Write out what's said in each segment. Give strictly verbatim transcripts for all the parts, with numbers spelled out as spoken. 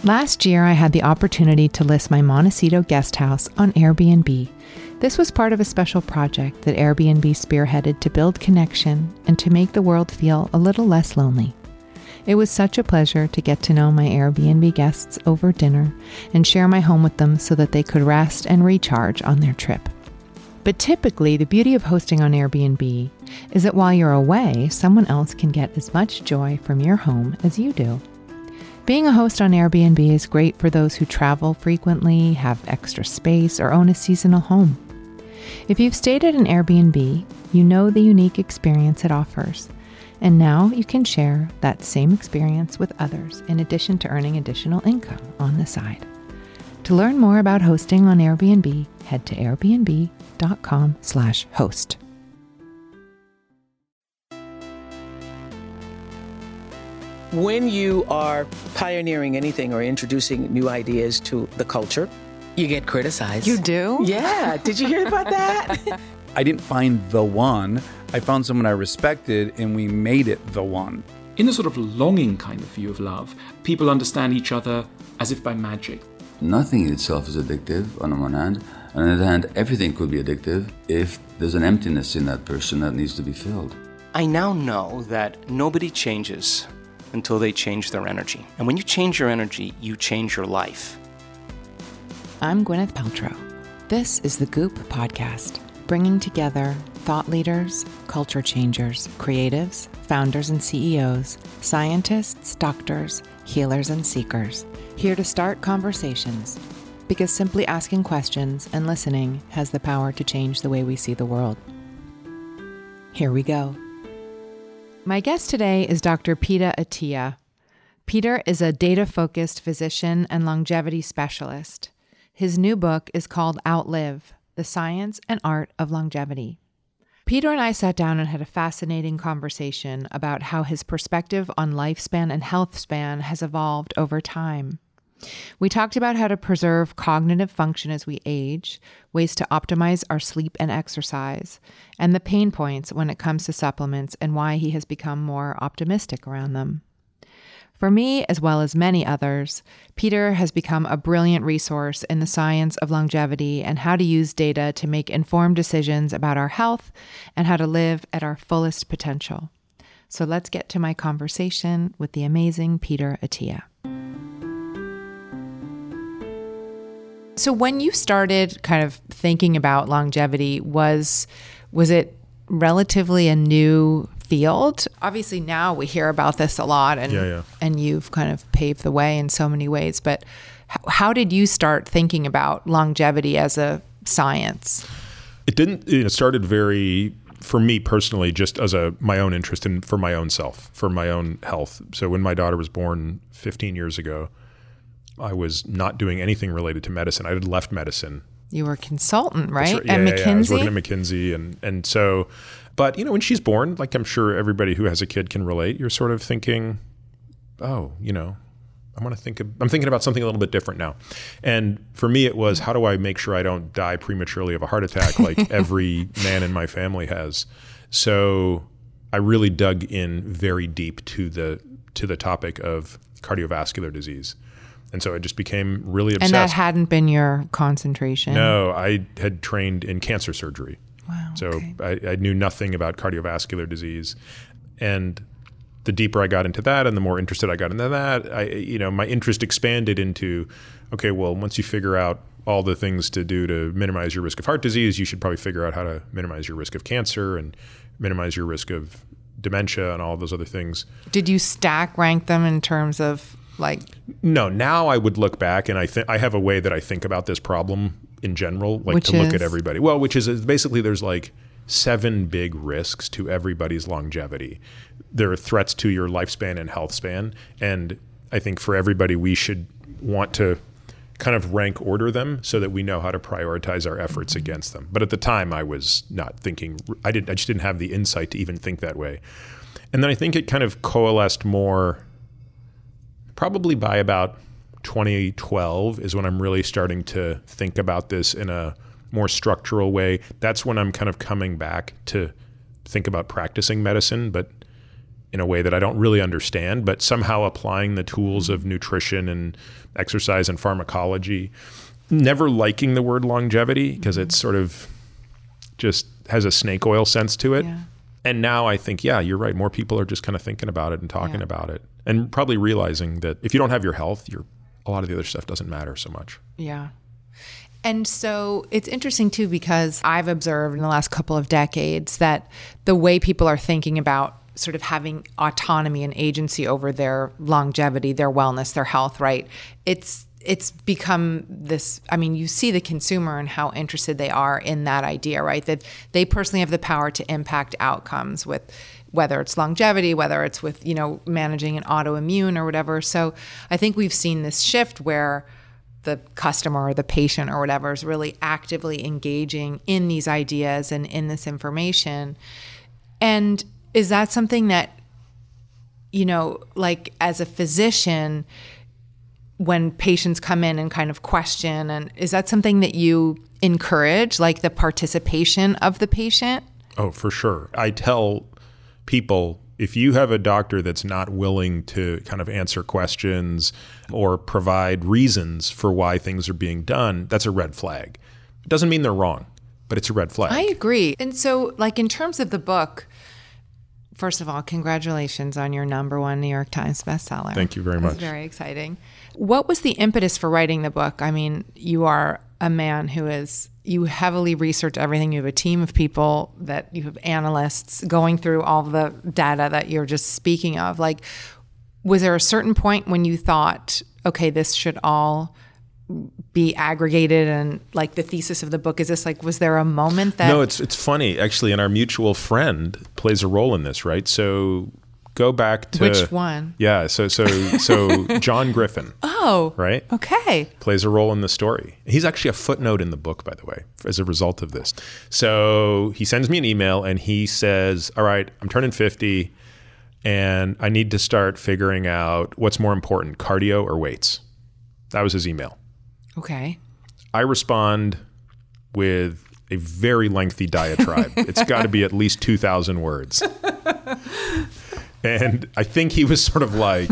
Last year, I had the opportunity to list my Montecito guest house on Airbnb. This was part of a special project that Airbnb spearheaded to build connection and to make the world feel a little less lonely. It was such a pleasure to get to know my Airbnb guests over dinner and share my home with them so that they could rest and recharge on their trip. But typically, the beauty of hosting on Airbnb is that while you're away, someone else can get as much joy from your home as you do. Being a host on Airbnb is great for those who travel frequently, have extra space, or own a seasonal home. If you've stayed at an Airbnb, you know the unique experience it offers. And now you can share that same experience with others in addition to earning additional income on the side. To learn more about hosting on Airbnb, head to airbnb.com slash host. When you are pioneering anything or introducing new ideas to the culture, you get criticized. You do? Yeah. Did you hear about that? I didn't find the one. I found someone I respected, and we made it the one. In a sort of longing kind of view of love, people understand each other as if by magic. Nothing in itself is addictive on the one hand. On the other hand, everything could be addictive if there's an emptiness in that person that needs to be filled. I now know that nobody changes until they change their energy. And when you change your energy, you change your life. I'm Gwyneth Paltrow. This is the Goop Podcast, bringing together thought leaders, culture changers, creatives, founders and C E Os, scientists, doctors, healers and seekers, here to start conversations, because simply asking questions and listening has the power to change the way we see the world. Here we go. My guest today is Doctor Peter Attia. Peter is a data-focused physician and longevity specialist. His new book is called Outlive: The Science and Art of Longevity. Peter and I sat down and had a fascinating conversation about how his perspective on lifespan and health span has evolved over time. We talked about how to preserve cognitive function as we age, ways to optimize our sleep and exercise, and the pain points when it comes to supplements and why he has become more optimistic around them. For me, as well as many others, Peter has become a brilliant resource in the science of longevity and how to use data to make informed decisions about our health and how to live at our fullest potential. So let's get to my conversation with the amazing Peter Attia. So when you started kind of thinking about longevity, was was it relatively a new field? Obviously now we hear about this a lot, and yeah, yeah. and you've kind of paved the way in so many ways. But how, how did you start thinking about longevity as a science? It didn't. It started very, for me personally, just as a my own interest in for my own self, for my own health. So when my daughter was born fifteen years ago, I was not doing anything related to medicine. I had left medicine. You were a consultant, right? Right. Yeah, at yeah, McKinsey? Yeah. I was working at McKinsey. And, and so, but you know, when she's born, like I'm sure everybody who has a kid can relate, you're sort of thinking, oh, you know, I want to think, of, I'm thinking about something a little bit different now. And for me, it was, how do I make sure I don't die prematurely of a heart attack like every man in my family has? So I really dug in very deep to the, to the topic of cardiovascular disease. And so I just became really obsessed. And that hadn't been your concentration? No, I had trained in cancer surgery. Wow. So okay. I, I knew nothing about cardiovascular disease. And the deeper I got into that and the more interested I got into that, I, you know, my interest expanded into, okay, well, once you figure out all the things to do to minimize your risk of heart disease, you should probably figure out how to minimize your risk of cancer and minimize your risk of dementia and all of those other things. Did you stack rank them in terms of like? No, now I would look back and I think I have a way that I think about this problem in general, like which to look is? at everybody. Well, which is basically there's like seven big risks to everybody's longevity. There are threats to your lifespan and health span. And I think for everybody, we should want to kind of rank order them so that we know how to prioritize our efforts against them. But at the time I was not thinking, I didn't, I just didn't have the insight to even think that way. And then I think it kind of coalesced more probably by about twenty twelve is when I'm really starting to think about this in a more structural way. That's when I'm kind of coming back to think about practicing medicine. But in a way that I don't really understand, but somehow applying the tools of nutrition and exercise and pharmacology. Never liking the word longevity because mm-hmm. it's sort of just has a snake oil sense to it. Yeah. And now I think, yeah, you're right. More people are just kind of thinking about it and talking Yeah. about it, and probably realizing that if you don't have your health, you're, a lot of the other stuff doesn't matter so much. Yeah. And so it's interesting too, because I've observed in the last couple of decades that the way people are thinking about sort of having autonomy and agency over their longevity, their wellness, their health, right? It's it's become this, I mean, you see the consumer and how interested they are in that idea, right? That they personally have the power to impact outcomes with whether it's longevity, whether it's with, you know, managing an autoimmune or whatever. So I think we've seen this shift where the customer or the patient or whatever is really actively engaging in these ideas and in this information. And is that something that, you know, like as a physician, when patients come in and kind of question, and is that something that you encourage, like the participation of the patient? Oh, for sure. I tell people, if you have a doctor that's not willing to kind of answer questions or provide reasons for why things are being done, that's a red flag. It doesn't mean they're wrong, but it's a red flag. I agree. And so, like, in terms of the book, first of all, congratulations on your number one New York Times bestseller. Thank you very That's much. Very exciting. What was the impetus for writing the book? I mean, you are a man who is, you heavily research everything. You have a team of people that you have analysts going through all the data that you're just speaking of. Like, was there a certain point when you thought, okay, this should all be aggregated, and like the thesis of the book is this, like, was there a moment that... No, it's it's funny actually, and our mutual friend plays a role in this, right? So go back to... Which one? Yeah, so so so John Griffin. Oh, right? Okay. Plays a role in the story. He's actually a footnote in the book, by the way, as a result of this. So he sends me an email and he says, all right, I'm turning fifty and I need to start figuring out what's more important, cardio or weights. That was his email. Okay. I respond with a very lengthy diatribe. It's got to be at least two thousand words. And I think he was sort of like,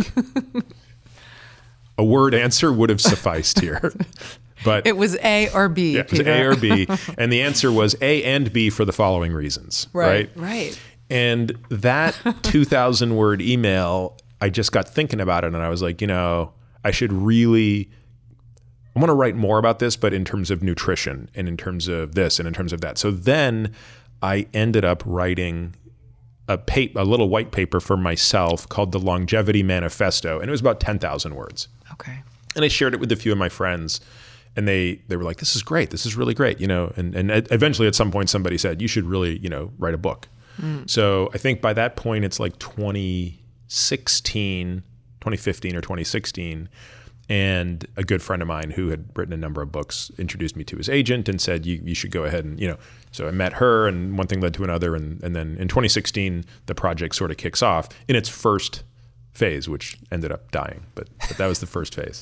a word answer would have sufficed here. But it was A or B. Yeah, it was A or B. And the answer was A and B for the following reasons. Right. Right. Right. And that two thousand word email, I just got thinking about it and I was like, you know, I should really... I want to write more about this, but in terms of nutrition and in terms of this and in terms of that. So then I ended up writing a, pa- a little white paper for myself called the Longevity Manifesto. And it was about ten thousand words. Okay. And I shared it with a few of my friends and they, they were like, this is great. This is really great. You know, and, and eventually at some point somebody said, you should really, you know, write a book. Mm. So I think by that point it's like twenty sixteen, twenty fifteen or twenty sixteen. And a good friend of mine who had written a number of books introduced me to his agent and said, you, you should go ahead and, you know, so I met her and one thing led to another. And, and then in twenty sixteen, the project sort of kicks off in its first phase, which ended up dying. But, but that was the first phase.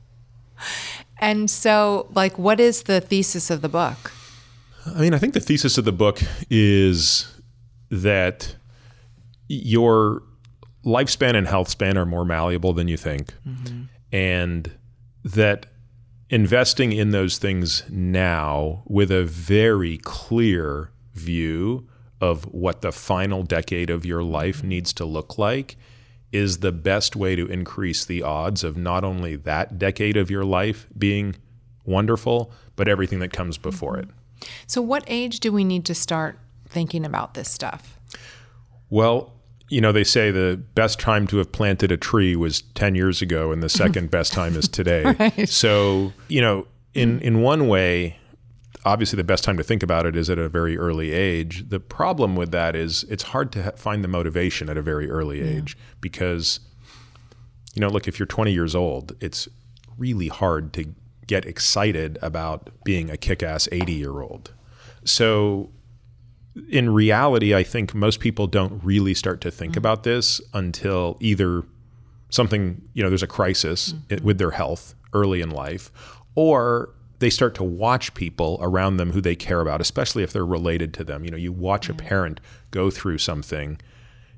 And so, like, what is the thesis of the book? I mean, I think the thesis of the book is that your lifespan and health span are more malleable than you think. Mm-hmm. And that investing in those things now with a very clear view of what the final decade of your life needs to look like is the best way to increase the odds of not only that decade of your life being wonderful, but everything that comes before it. So what age do we need to start thinking about this stuff? Well, you know, they say the best time to have planted a tree was ten years ago and the second best time is today. Right. So, you know, in, in one way, obviously the best time to think about it is at a very early age. The problem with that is it's hard to ha- find the motivation at a very early yeah. age because, you know, look, if you're twenty years old, it's really hard to get excited about being a kick-ass eighty-year-old. So in reality, I think most people don't really start to think mm-hmm. about this until either something, you know, there's a crisis mm-hmm. with their health early in life, or they start to watch people around them who they care about, especially if they're related to them. You know, you watch yeah. a parent go through something,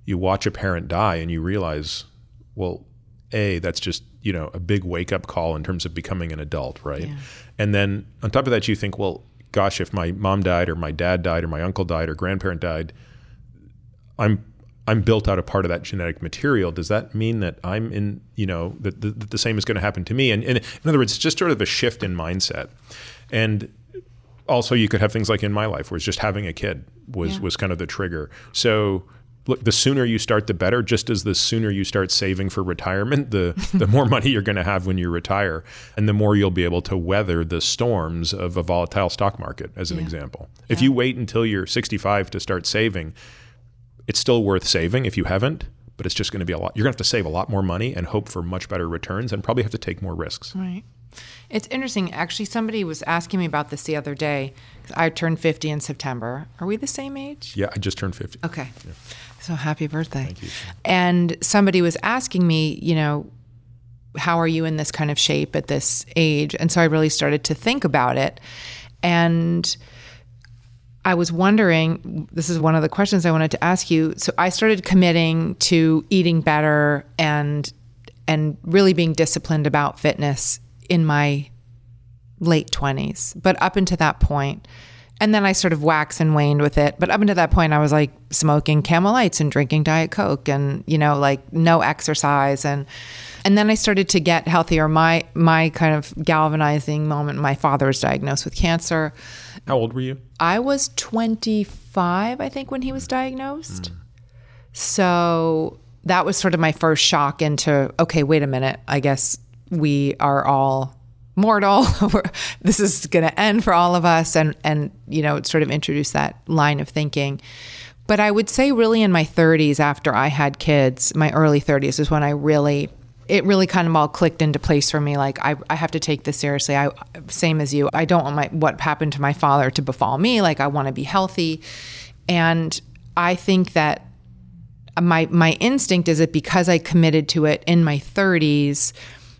you watch a parent die and you realize, well, A, that's just, you know, a big wake up call in terms of becoming an adult, right? Yeah. And then on top of that, you think, well, gosh, if my mom died or my dad died or my uncle died or grandparent died, I'm I'm built out a part of that genetic material. Does that mean that I'm in, you know, that the, the same is going to happen to me? And, and in other words, it's just sort of a shift in mindset. And also you could have things like in my life where it's just having a kid was, Yeah. was kind of the trigger. So look, the sooner you start, the better. Just as the sooner you start saving for retirement, the, the more money you're going to have when you retire. And the more you'll be able to weather the storms of a volatile stock market, as an Yeah. example. If Yeah. you wait until you're sixty-five to start saving, it's still worth saving if you haven't, but it's just going to be a lot. You're going to have to save a lot more money and hope for much better returns and probably have to take more risks. Right. It's interesting. Actually, somebody was asking me about this the other day. I turned fifty in September. Are we the same age? Yeah, I just turned fifty. Okay. So happy birthday. Thank you. And somebody was asking me, you know, how are you in this kind of shape at this age? And so I really started to think about it. And I was wondering, this is one of the questions I wanted to ask you. So I started committing to eating better and and really being disciplined about fitness in my late twenties. But up until that point, and then I sort of waxed and waned with it. But up until that point, I was like smoking Camel Lights and drinking Diet Coke and, you know, like no exercise. And and then I started to get healthier. My my kind of galvanizing moment, my father was diagnosed with cancer. How old were you? I was twenty-five, I think, when he was diagnosed. Mm. So that was sort of my first shock into, okay, wait a minute. I guess we are all mortal. This is going to end for all of us. And, and, you know, it sort of introduced that line of thinking. But I would say really in my thirties, after I had kids, my early thirties is when I really, it really kind of all clicked into place for me. Like, I, I have to take this seriously. I, same as you. I don't want my, what happened to my father to befall me. Like, I want to be healthy. And I think that my, my instinct is that because I committed to it in my thirties,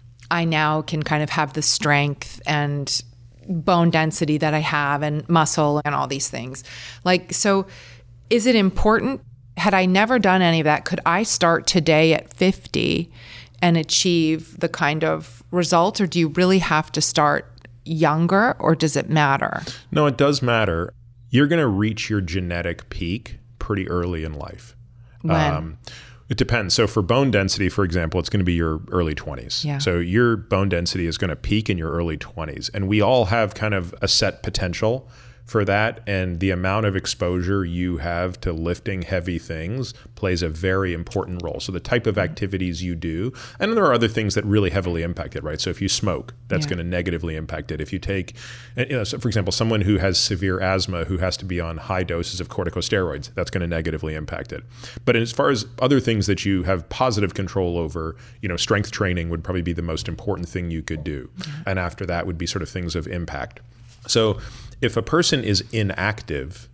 I now can kind of have the strength and bone density that I have and muscle and all these things. Like, so is it important? Had I never done any of that, could I start today at fifty and achieve the kind of results, or do you really have to start younger, or does it matter? No, it does matter. You're going to reach your genetic peak pretty early in life. When? Um, it depends. So for bone density, for example, it's going to be your early twenties. Yeah. So your bone density is going to peak in your early twenties. And we all have kind of a set potential for that, and the amount of exposure you have to lifting heavy things plays a very important role. So the type of activities you do, and there are other things that really heavily impact it, right? So if you smoke, that's Yeah. going to negatively impact it. If you take, you know, so for example, someone who has severe asthma who has to be on high doses of corticosteroids, that's going to negatively impact it. But as far as other things that you have positive control over, you know, strength training would probably be the most important thing you could do. Yeah. And after that would be sort of things of impact. So if a person is inactive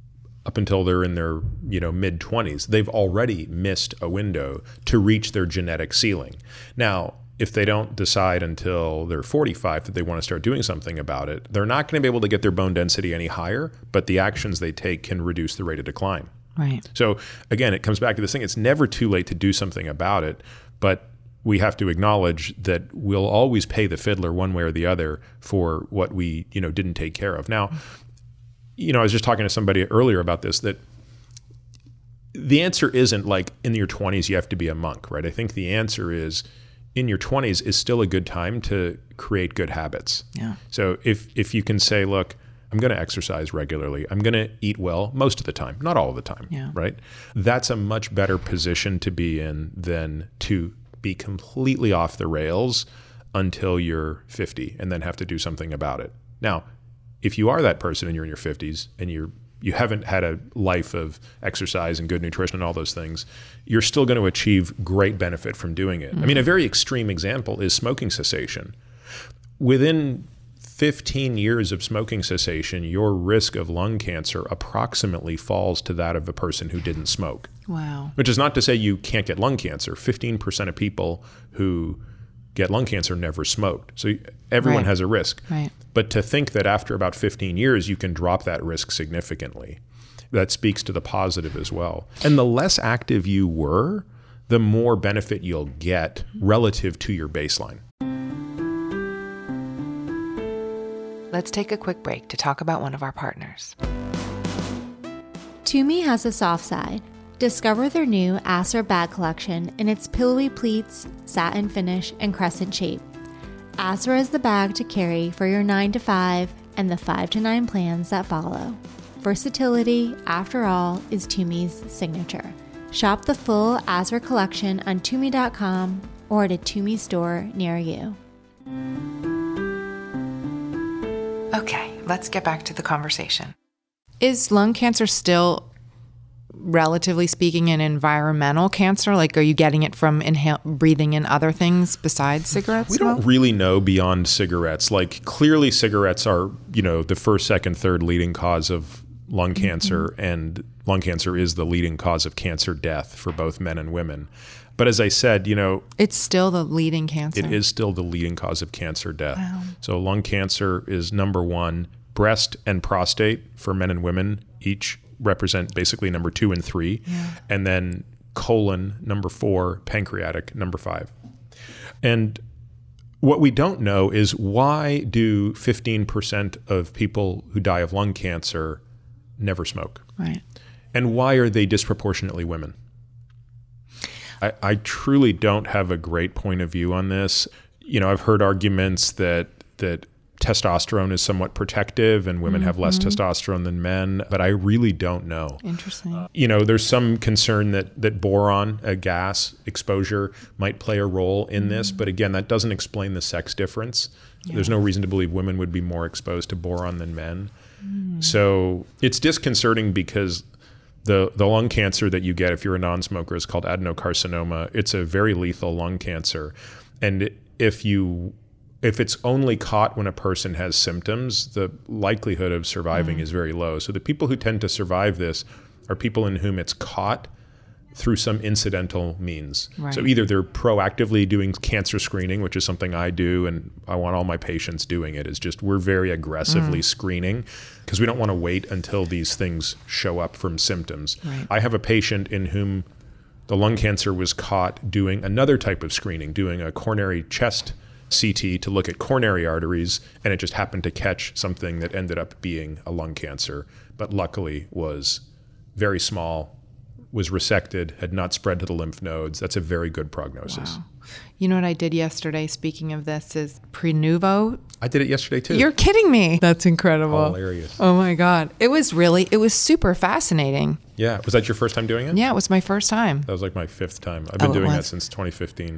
up until they're in their, you know, mid twenties, they've already missed a window to reach their genetic ceiling. Now, if they don't decide until they're forty-five that they want to start doing something about it, they're not going to be able to get their bone density any higher, but the actions they take can reduce the rate of decline. Right. So again, it comes back to this thing. It's never too late to do something about it, but we have to acknowledge that we'll always pay the fiddler one way or the other for what we, you know, didn't take care of. Now, you know, I was just talking to somebody earlier about this, that the answer isn't like in your twenties you have to be a monk, right? I think the answer is in your twenties is still a good time to create good habits. Yeah. So if if you can say, look, I'm going to exercise regularly, I'm going to eat well most of the time, not all of the time, Yeah. right? That's a much better position to be in than to be completely off the rails until you're fifty and then have to do something about it. Now, if you are that person and you're in your fifties and you're you haven't had a life of exercise and good nutrition and all those things, you're still going to achieve great benefit from doing it. Mm-hmm. I mean, a very extreme example is smoking cessation. Within fifteen years of smoking cessation, your risk of lung cancer approximately falls to that of a person who didn't smoke. Wow. Which is not to say you can't get lung cancer. fifteen percent of people who get lung cancer never smoked. So everyone Right. has a risk. Right. But to think that after about fifteen years, you can drop that risk significantly, that speaks to the positive as well. And the less active you were, the more benefit you'll get relative to your baseline. Let's take a quick break to talk about one of our partners. Tumi has a soft side. Discover their new Asra bag collection in its pillowy pleats, satin finish, and crescent shape. Asra is the bag to carry for your nine to five and the five to nine plans that follow. Versatility, after all, is Tumi's signature. Shop the full Asra collection on Tumi dot com or at a Tumi store near you. Okay, let's get back to the conversation. Is lung cancer still, relatively speaking, an environmental cancer? Like, are you getting it from inhale, breathing in other things besides cigarettes? We don't really know beyond cigarettes. Like, clearly cigarettes are, you know, the first, second, third leading cause of lung cancer, mm-hmm. and lung cancer is the leading cause of cancer death for both men and women. But as I said, you know... It's still the leading cancer. It is still the leading cause of cancer death. Wow. So lung cancer is number one. Breast and prostate for men and women each represent basically number two and three. Yeah. And then colon, number four, pancreatic, number five. And what we don't know is, why do fifteen percent of people who die of lung cancer never smoke? Right. And why are they disproportionately women? I, I truly don't have a great point of view on this. You know, I've heard arguments that that testosterone is somewhat protective and women mm-hmm. have less testosterone than men, but I really don't know. Interesting. Uh, you know, there's some concern that that boron, a gas exposure, might play a role in mm-hmm. this, but again, that doesn't explain the sex difference. Yeah. There's no reason to believe women would be more exposed to boron than men. Mm. So it's disconcerting because The the lung cancer that you get if you're a non-smoker is called adenocarcinoma. It's a very lethal lung cancer. And if you if it's only caught when a person has symptoms, the likelihood of surviving mm. is very low. So the people who tend to survive this are people in whom it's caught through some incidental means. Right. So either they're proactively doing cancer screening, which is something I do, and I want all my patients doing it, is just we're very aggressively mm. screening because we don't want to wait until these things show up from symptoms. Right. I have a patient in whom the lung cancer was caught doing another type of screening, doing a coronary chest C T to look at coronary arteries, and it just happened to catch something that ended up being a lung cancer, but luckily was very small, was resected, had not spread to the lymph nodes. That's a very good prognosis. Wow. You know what I did yesterday, speaking of this, is Prenuvo. I did it yesterday too. You're kidding me. That's incredible. Hilarious. Oh my God. It was really, it was super fascinating. Yeah. Was that your first time doing it? Yeah, it was my first time. That was like my fifth time. I've been Oh, it doing was? that since twenty fifteen.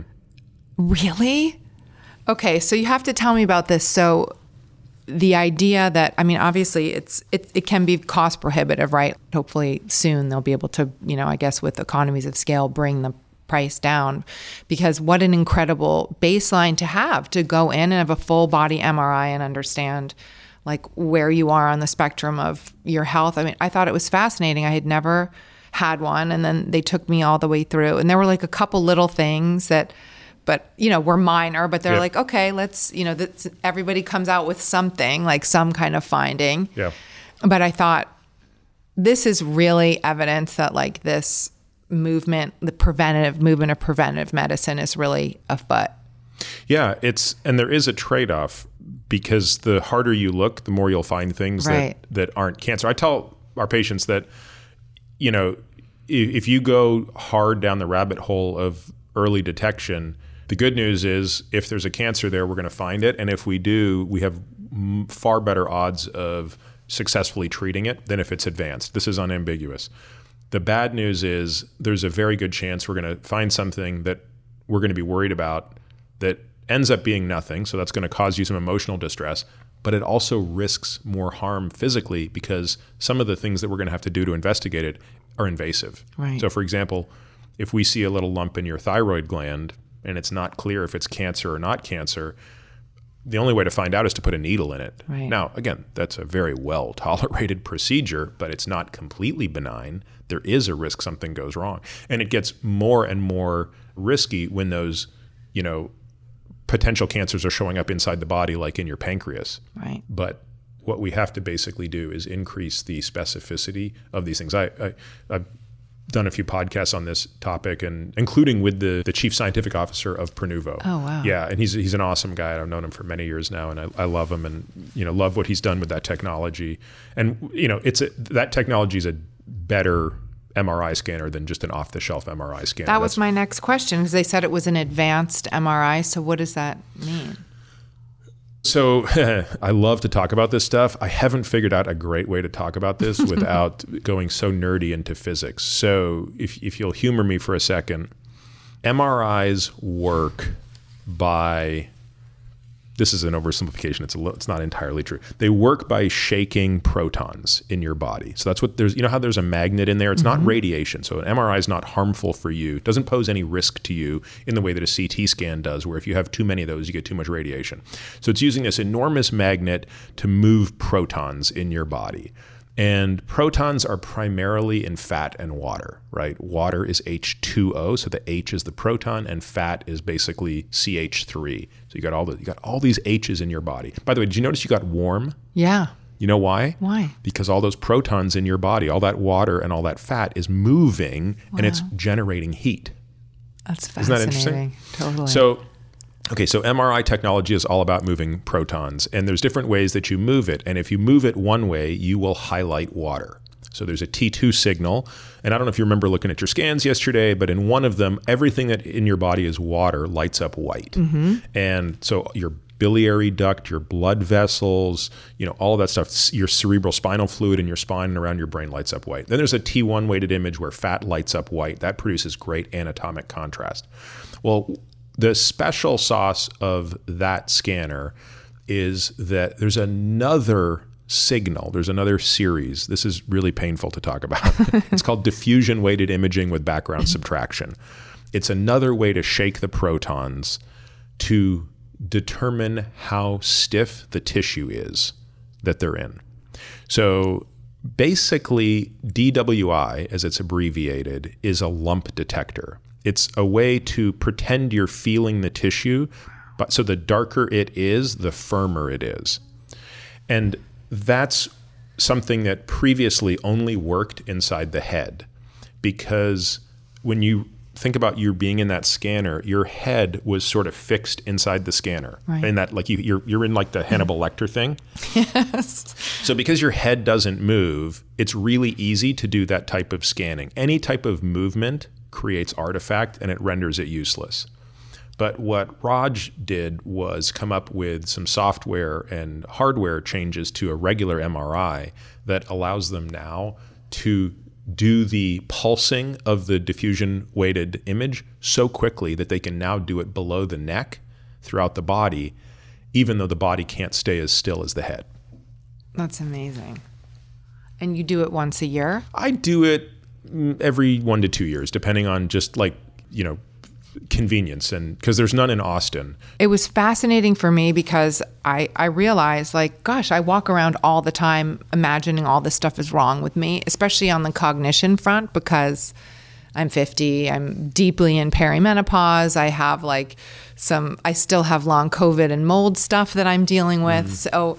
Really? Okay, so you have to tell me about this. So the idea that, I mean, obviously it's it, it can be cost prohibitive, right? Hopefully soon they'll be able to, you know, I guess with economies of scale, bring the price down, because what an incredible baseline to have, to go in and have a full body M R I and understand like where you are on the spectrum of your health. I mean, I thought it was fascinating. I had never had one, and then they took me all the way through, and there were like a couple little things that, but, you know, were minor, but they're yeah. like, okay, let's, you know, that's, everybody comes out with something, like some kind of finding. Yeah. But I thought, this is really evidence that like this movement, the preventative movement of preventative medicine is really afoot. Yeah, it's, and there is a trade-off, because the harder you look, the more you'll find things Right. that, that aren't cancer. I tell our patients that, you know, if you go hard down the rabbit hole of early detection, the good news is if there's a cancer there, we're going to find it. And if we do, we have m- far better odds of successfully treating it than if it's advanced. This is unambiguous. The bad news is there's a very good chance we're going to find something that we're going to be worried about that ends up being nothing. So that's going to cause you some emotional distress, but it also risks more harm physically, because some of the things that we're going to have to do to investigate it are invasive. Right. So for example, if we see a little lump in your thyroid gland and it's not clear if it's cancer or not cancer, the only way to find out is to put a needle in it. Right. Now, again, that's a very well tolerated procedure, but it's not completely benign. There is a risk something goes wrong. And it gets more and more risky when those, you know, potential cancers are showing up inside the body, like in your pancreas. Right. But what we have to basically do is increase the specificity of these things. I, I, I've done a few podcasts on this topic, and including with the, the chief scientific officer of Prenuvo. Oh, wow. Yeah, and he's he's an awesome guy. I've known him for many years now, and I, I love him, and you know love what he's done with that technology. And you know, it's a, that technology is a better M R I scanner than just an off-the-shelf M R I scanner. That was That's, my next question, because they said it was an advanced M R I. So what does that mean? So I love to talk about this stuff. I haven't figured out a great way to talk about this without going so nerdy into physics. So if, if you'll humor me for a second, M R Is work by, this is an oversimplification, it's a little, it's not entirely true. They work by shaking protons in your body. So that's what there's, you know how there's a magnet in there? It's mm-hmm. not radiation. So an M R I is not harmful for you. It doesn't pose any risk to you in the way that a C T scan does, where if you have too many of those, you get too much radiation. So it's using this enormous magnet to move protons in your body. And protons are primarily in fat and water, right? Water is H two O, so the H is the proton, and fat is basically C H three. So you got all the you got all these H's in your body. By the way, did you notice you got warm? Yeah. You know why? Why? Because all those protons in your body, all that water and all that fat is moving, wow. and it's generating heat. That's fascinating. Isn't that interesting? Totally. So Okay, so M R I technology is all about moving protons, and there's different ways that you move it. And if you move it one way, you will highlight water. So there's a T two signal, and I don't know if you remember looking at your scans yesterday, but in one of them, everything that in your body is water lights up white. Mm-hmm. And so your biliary duct, your blood vessels, you know, all of that stuff, your cerebral spinal fluid in your spine and around your brain lights up white. Then there's a T one weighted image where fat lights up white. That produces great anatomic contrast. Well, the special sauce of that scanner is that there's another signal. There's another series. This is really painful to talk about. It's called diffusion weighted imaging with background subtraction. It's another way to shake the protons to determine how stiff the tissue is that they're in. So basically, D W I, as it's abbreviated, is a lump detector. It's a way to pretend you're feeling the tissue, but so the darker it is, the firmer it is. And that's something that previously only worked inside the head, because when you think about you being in that scanner, your head was sort of fixed inside the scanner. Right. In that, like you, you're you're in like the Hannibal Lecter thing. Yes. So because your head doesn't move, it's really easy to do that type of scanning. Any type of movement creates artifact and it renders it useless. But what Raj did was come up with some software and hardware changes to a regular M R I that allows them now to do the pulsing of the diffusion weighted image so quickly that they can now do it below the neck throughout the body, even though the body can't stay as still as the head. That's amazing. And you do it once a year? I do it every one to two years, depending on just like, you know, convenience, and because there's none in Austin. It was fascinating for me because I, I realized, like, gosh, I walk around all the time imagining all this stuff is wrong with me, especially on the cognition front, because I'm fifty, I'm deeply in perimenopause, I have like some, I still have long COVID and mold stuff that I'm dealing with. Mm. So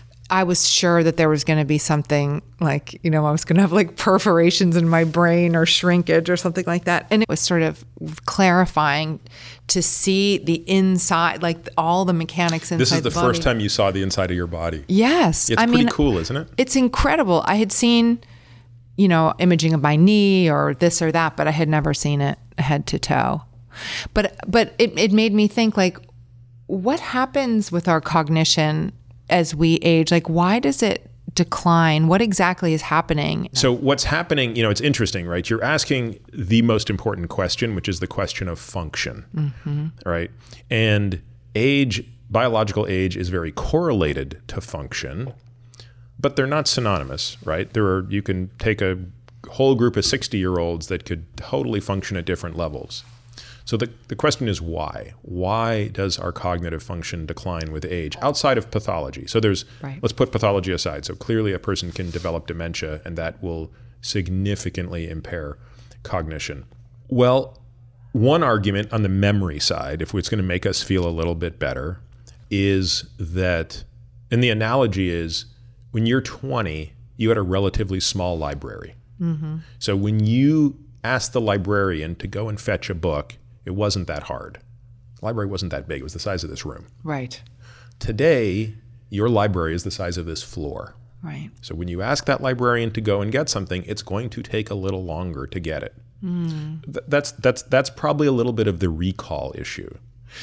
I was sure that there was going to be something like, you know, I was going to have like perforations in my brain or shrinkage or something like that. And it was sort of clarifying to see the inside, like all the mechanics inside the body. This is the first time you saw the inside of your body. Yes. It's I pretty mean, cool, isn't it? It's incredible. I had seen, you know, imaging of my knee or this or that, but I had never seen it head to toe. But, but it, it made me think, like, what happens with our cognition as we age? Like, why does it decline? What exactly is happening? So what's happening, you know, it's interesting, right? You're asking the most important question, which is the question of function, mm-hmm. right? And age, biological age is very correlated to function, but they're not synonymous, right? There are, you can take a whole group of sixty-year-olds that could totally function at different levels. So the, the question is why? Why does our cognitive function decline with age outside of pathology? So there's, right. let's put pathology aside. So clearly a person can develop dementia and that will significantly impair cognition. Well, one argument on the memory side, if it's going to make us feel a little bit better, is that, and the analogy is, when you're twenty, you had a relatively small library. Mm-hmm. So when you asked the librarian to go and fetch a book, it wasn't that hard. The library wasn't that big. It was the size of this room. Right. Today, your library is the size of this floor. Right. So when you ask that librarian to go and get something, it's going to take a little longer to get it. Mm. Th- that's that's that's probably a little bit of the recall issue.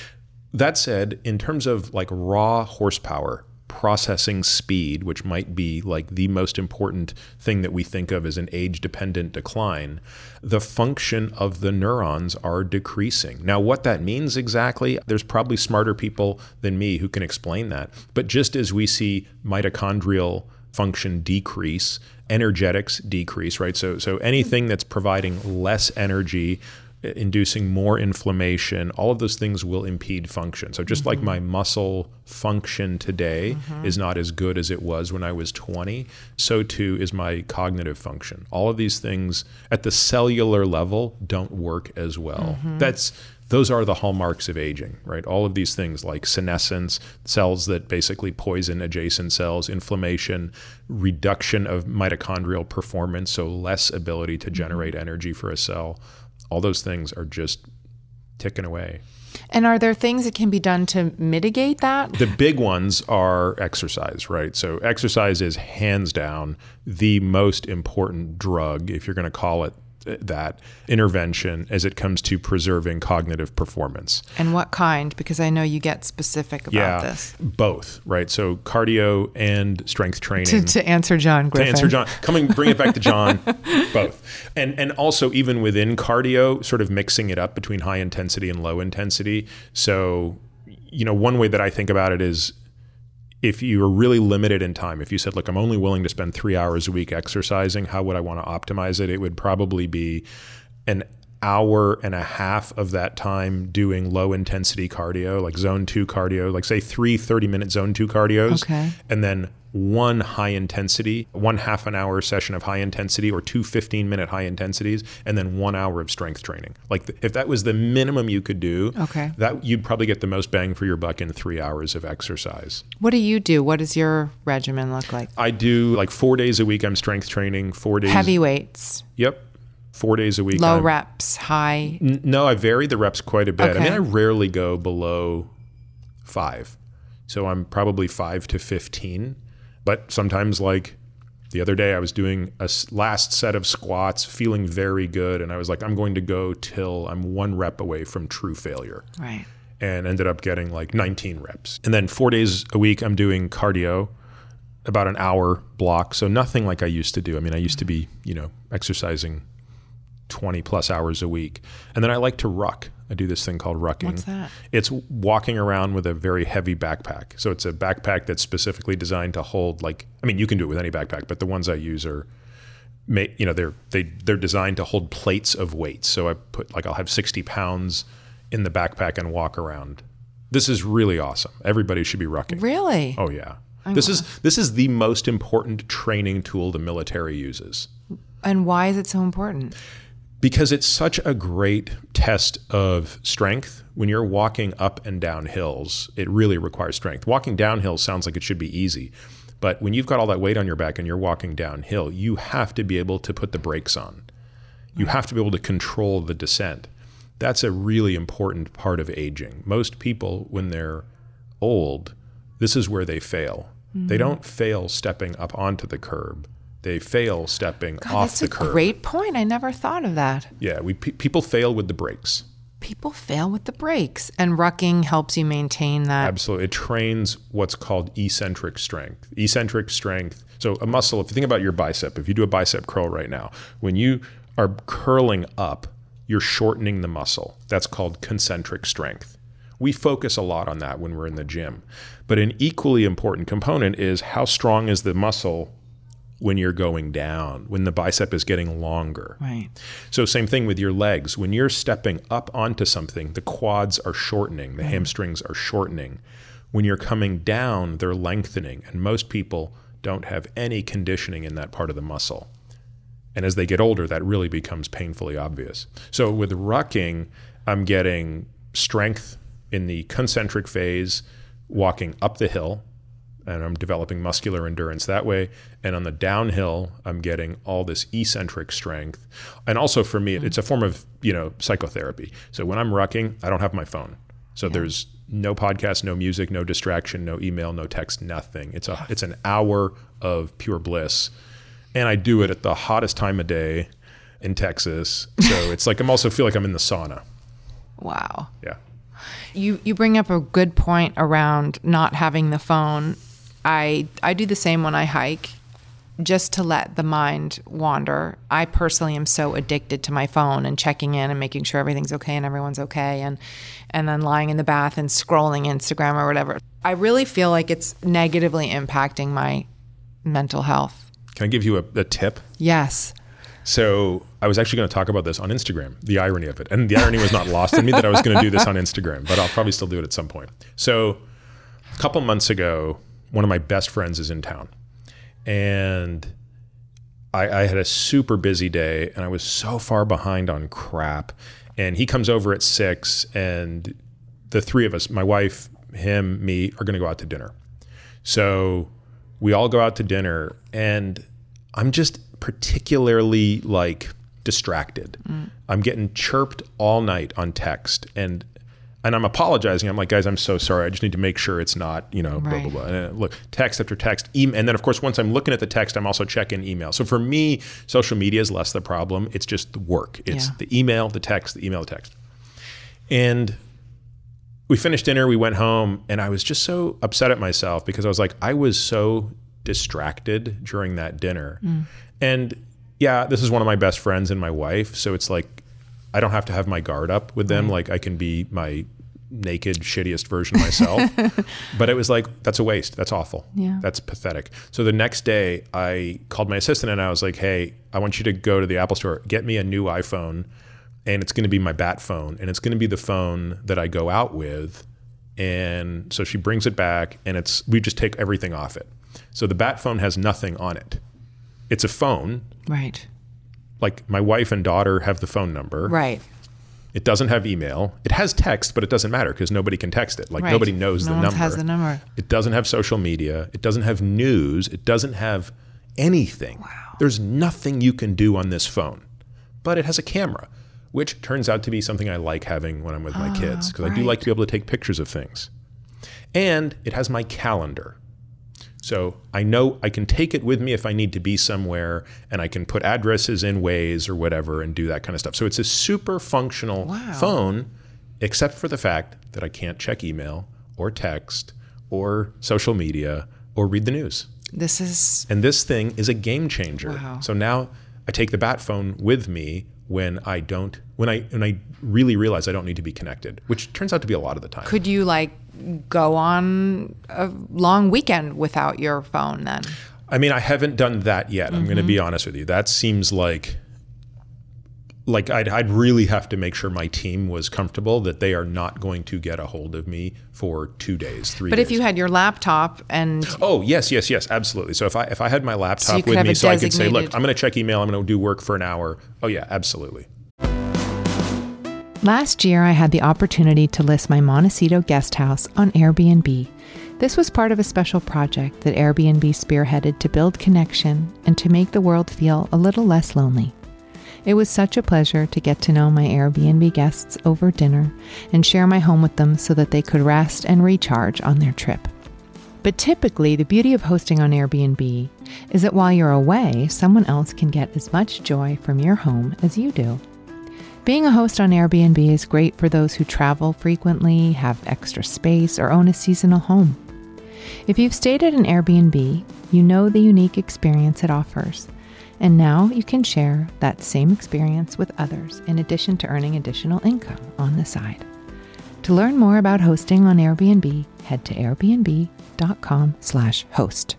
That said, in terms of like raw horsepower, processing speed, which might be like the most important thing that we think of as an age-dependent decline, the function of the neurons are decreasing. Now, what that means exactly, there's probably smarter people than me who can explain that. But just as we see mitochondrial function decrease, energetics decrease, right? So, so anything that's providing less energy, inducing more inflammation, all of those things will impede function. So just mm-hmm. like my muscle function today mm-hmm. is not as good as it was when I was twenty, so too is my cognitive function. All of these things at the cellular level don't work as well. Mm-hmm. That's those are the hallmarks of aging, right? All of these things like senescence, cells that basically poison adjacent cells, inflammation, reduction of mitochondrial performance, so less ability to generate mm-hmm. energy for a cell. All those things are just ticking away. And are there things that can be done to mitigate that? The big ones are exercise, right? So exercise is hands down the most important drug, if you're going to call it that, intervention as it comes to preserving cognitive performance. And what kind? Because I know you get specific about yeah, this. Both, right? So cardio and strength training. To, to answer John Griffin. To answer John, coming, bring it back to John, both. And and also even within cardio, sort of mixing it up between high intensity and low intensity. So, you know, one way that I think about it is if you are really limited in time, if you said, look, I'm only willing to spend three hours a week exercising, how would I want to optimize it? It would probably be an hour and a half of that time doing low intensity cardio, like zone two cardio, like say three thirty minute zone two cardios. Okay. And then one high intensity, one half an hour session of high intensity or two fifteen minute high intensities, and then one hour of strength training. Like the, if that was the minimum you could do, okay. that you'd probably get the most bang for your buck in three hours of exercise. What do you do? What does your regimen look like? I do like four days a week. I'm strength training, four days. Heavy weights. Yep. Four days a week. Low I'm, reps, high. N- no, I vary the reps quite a bit. Okay. I mean, I rarely go below five. So I'm probably five to fifteen. But sometimes, like the other day, I was doing a last set of squats, feeling very good. And I was like, I'm going to go till I'm one rep away from true failure. Right. And ended up getting like nineteen reps. And then four days a week, I'm doing cardio, about an hour block. So nothing like I used to do. I mean, I used to be, you know, exercising twenty plus hours a week. And then I like to ruck. I do this thing called rucking. What's that? It's walking around with a very heavy backpack. So it's a backpack that's specifically designed to hold, like, I mean, you can do it with any backpack, but the ones I use are, you know, they're they they're designed to hold plates of weights. So I put, like, I'll have sixty pounds in the backpack and walk around. This is really awesome. Everybody should be rucking. Really? Oh yeah. I'm this is this is the most important training tool the military uses. And why is it so important? Because it's such a great test of strength. When you're walking up and down hills, it really requires strength. Walking downhill sounds like it should be easy. But when you've got all that weight on your back and you're walking downhill, you have to be able to put the brakes on. You have to be able to control the descent. That's a really important part of aging. Most people, when they're old, this is where they fail. Mm-hmm. They don't fail stepping up onto the curb. They fail stepping God, off that's the a curb. Great point. I never thought of that. Yeah, we pe- people fail with the brakes. People fail with the brakes, and rucking helps you maintain that. Absolutely. It trains what's called eccentric strength. Eccentric strength. So a muscle, if you think about your bicep, if you do a bicep curl right now, when you are curling up, you're shortening the muscle. That's called concentric strength. We focus a lot on that when we're in the gym. But an equally important component is how strong is the muscle when you're going down, when the bicep is getting longer. Right. So same thing with your legs. When you're stepping up onto something, the quads are shortening, the mm. hamstrings are shortening. When you're coming down, they're lengthening. And most people don't have any conditioning in that part of the muscle. And as they get older, that really becomes painfully obvious. So with rucking, I'm getting strength in the concentric phase, walking up the hill. and I'm developing muscular endurance that way. And on the downhill, I'm getting all this eccentric strength. And also for me, mm. it's a form of, you know, psychotherapy. So when I'm rucking, I don't have my phone. So yeah. there's no podcast, no music, no distraction, no email, no text, nothing. It's a it's an hour of pure bliss. And I do it at the hottest time of day in Texas. So it's like I'm also feel like I'm in the sauna. Wow. Yeah. You you bring up a good point around not having the phone. I I do the same when I hike, just to let the mind wander. I personally am so addicted to my phone and checking in and making sure everything's okay and everyone's okay, and and then lying in the bath and scrolling Instagram or whatever. I really feel like it's negatively impacting my mental health. Can I give you a, a tip? Yes. So I was actually going to talk about this on Instagram, the irony of it. And the irony was not lost on me that I was going to do this on Instagram, but I'll probably still do it at some point. So a couple months ago, one of my best friends is in town. And I, I had a super busy day, and I was so far behind on crap. And he comes over at six, and the three of us, my wife, him, me, are going to go out to dinner. So we all go out to dinner, and I'm just particularly like distracted. Mm. I'm getting chirped all night on text, and and I'm apologizing. I'm like, guys, I'm so sorry. I just need to make sure it's not, you know, right. blah, blah, blah. And look, text after text, email. And then of course, once I'm looking at the text, I'm also checking email. So for me, social media is less the problem. It's just the work. It's yeah. the email, the text, the email, the text. And we finished dinner, we went home, and I was just so upset at myself because I was like, I was so distracted during that dinner. Mm. And yeah, this is one of my best friends and my wife. So it's like, I don't have to have my guard up with them. Right. Like I can be my naked, shittiest version of myself. But it was like, that's a waste. That's awful. Yeah. That's pathetic. So the next day I called my assistant and I was like, hey, I want you to go to the Apple store, get me a new iPhone, and it's going to be my bat phone. And it's going to be the phone that I go out with. And so she brings it back, and it's, we just take everything off it. So the bat phone has nothing on it. It's a phone. Right. Like my wife and daughter have the phone number. Right. It doesn't have email. It has text, but it doesn't matter because nobody can text it. Like right. nobody knows no the one number. has the number. It doesn't have social media. It doesn't have news. It doesn't have anything. Wow. There's nothing you can do on this phone, but it has a camera, which turns out to be something I like having when I'm with my oh, kids because right. I do like to be able to take pictures of things. And it has my calendar. So I know I can take it with me if I need to be somewhere, and I can put addresses in Waze or whatever and do that kind of stuff. So it's a super functional wow. phone, except for the fact that I can't check email or text or social media or read the news. This is... And this thing is a game changer. Wow. So now I take the bat phone with me when I don't, when I when I really realize I don't need to be connected, which turns out to be a lot of the time. Could you like go on a long weekend without your phone then? I mean, I haven't done that yet. Mm-hmm. I'm going to be honest with you. That seems like, like I'd, I'd really have to make sure my team was comfortable that they are not going to get a hold of me for two days, three but days. But if you had your laptop and... Oh, yes, yes, yes, absolutely. So if I if I had my laptop so with me so I could say, designated... look, I'm going to check email, I'm going to do work for an hour. Oh yeah, absolutely. Last year, I had the opportunity to list my Montecito guest house on Airbnb. This was part of a special project that Airbnb spearheaded to build connection and to make the world feel a little less lonely. It was such a pleasure to get to know my Airbnb guests over dinner and share my home with them so that they could rest and recharge on their trip. But typically, the beauty of hosting on Airbnb is that while you're away, someone else can get as much joy from your home as you do. Being a host on Airbnb is great for those who travel frequently, have extra space, or own a seasonal home. If you've stayed at an Airbnb, you know the unique experience it offers. And now you can share that same experience with others in addition to earning additional income on the side. To learn more about hosting on Airbnb, head to airbnb.com slash host.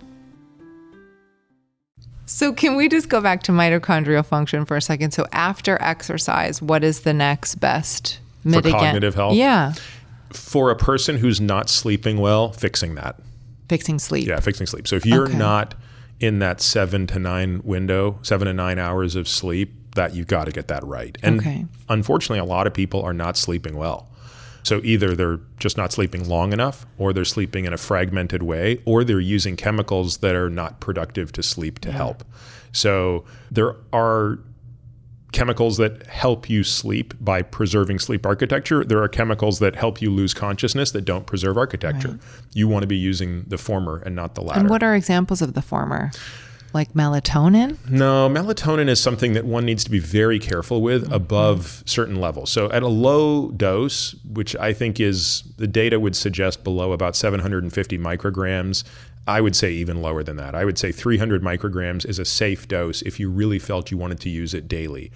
So can we just go back to mitochondrial function for a second? So after exercise, what is the next best mitigant? For cognitive health? Yeah. For a person who's not sleeping well, fixing that. Fixing sleep. Yeah, fixing sleep. So if you're okay. not in that seven to nine window, seven to nine hours of sleep, that you've got to get that right. And okay. unfortunately, a lot of people are not sleeping well. So either they're just not sleeping long enough, or they're sleeping in a fragmented way, or they're using chemicals that are not productive to sleep to yeah. help. So there are chemicals that help you sleep by preserving sleep architecture. There are chemicals that help you lose consciousness that don't preserve architecture. Right. You want to be using the former and not the latter. And what are examples of the former? Like melatonin? No, melatonin is something that one needs to be very careful with mm-hmm. above certain levels. So at a low dose, which I think is, the data would suggest below about seven hundred fifty micrograms, I would say even lower than that. I would say three hundred micrograms is a safe dose if you really felt you wanted to use it daily.